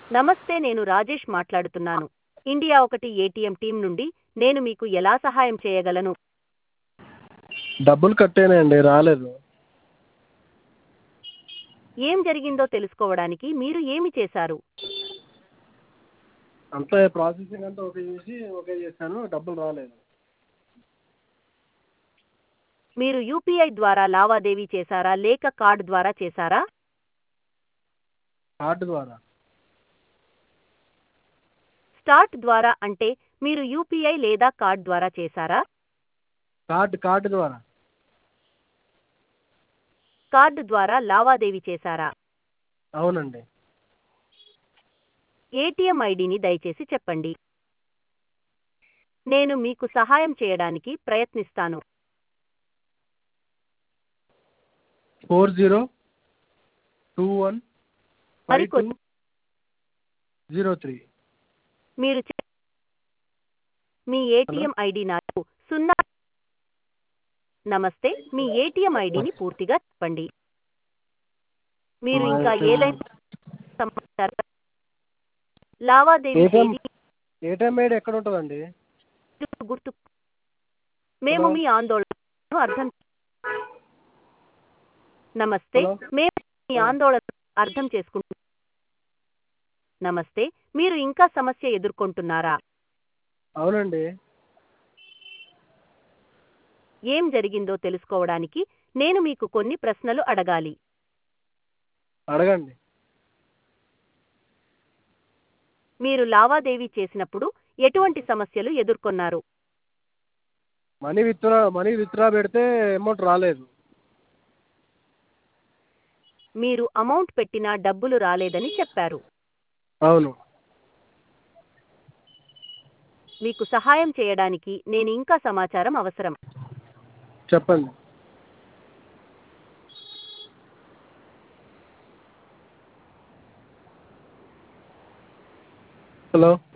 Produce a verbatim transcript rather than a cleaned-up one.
నమస్తే, నేను రాజేష్ మాట్లాడుతున్నాను. ఇండియా ఒకటి ఏటీఎం టీం నుండి. నేను మీకు ఎలా సహాయం చేయగలను? డబ్బులు కట్టేనండి, రాలేదు. ఏం జరిగిందో తెలుసుకోవడానికి మీరు ఏమి చేశారు? అంతా ప్రాసెసింగ్ అంతా ఓకే చేసి ఓకే చేశాను, డబ్బులు రాలేదు. మీరు యూపీఐ ద్వారా లావాదేవీ చేశారా లేక కార్డ్ ద్వారా చేశారా? కార్డు ద్వారా. స్టార్ట్ ద్వారా అంటే మీరు యూపీఐ లేదా కార్డ్ ద్వారా చేశారా? కార్డు కార్డు ద్వారా. కార్డు ద్వారా లావాదేవీ చేశారా? అవునండి. ఏటీఎం ఐడిని దయచేసి చెప్పండి. నేను మీకు సహాయం చేయడానికి ప్రయత్నిస్తాను. Four zero two one five two మరికొన్ని జీరో త్రీ. మీరు చె- మీ ఏటీఎం ఐడి నాకు సున్నా. నమస్తే, మీ ఏటీఎం ఐడిని పూర్తిగా చెప్పండి. మీరు ఇంకా ఏదైనా సమాచారం లావాదేవీ ఏటీఎం తేదీ ఏటీఎం ఐడి ఎక్కడ ఉంటుందండి? గుర్తు. మేము హలో మీ ఆందోళనను అర్థం నమస్తే, హలో మేము మీ ఆందోళన అర్థం చేసుకుంటున్నాం. నమస్తే, మీరు ఇంకా సమస్య ఎదుర్కొంటున్నారా? అవునండి. ఏం జరిగిందో తెలుసుకోవడానికి నేను మీకు కొన్ని ప్రశ్నలు అడగాలి. అడగండి. మీరు లావాదేవీ చేసినప్పుడు ఎటువంటి సమస్యలు ఎదుర్కొన్నారు? మనీ విత్డ్రా మనీ విత్డ్రా పెడితే అమౌంట్ రాలేదు. మీరు అమౌంట్ పెట్టినా డబ్బులు రాలేదని చెప్పారు. అవును. మీకు సహాయం చేయడానికి నేను ఇంకా సమాచారం అవసరం. చెప్పండి. హలో